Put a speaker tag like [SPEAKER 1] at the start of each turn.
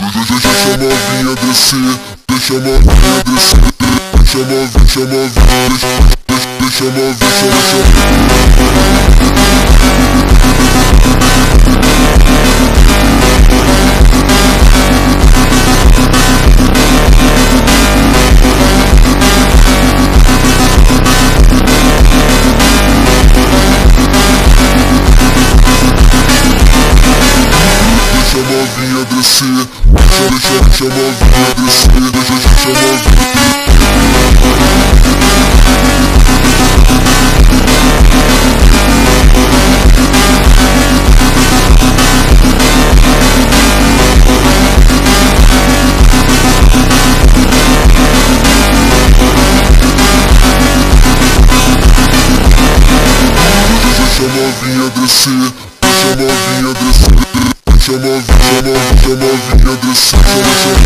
[SPEAKER 1] Deixa a novinha descer, deixa a novinha descer, deixa a novinha, deixa a novinha, novinha descer, deixa a novinha descer, deixa a novinha. Deixa a novinha descer, deixa a novinha descer, deixa a novinha descer.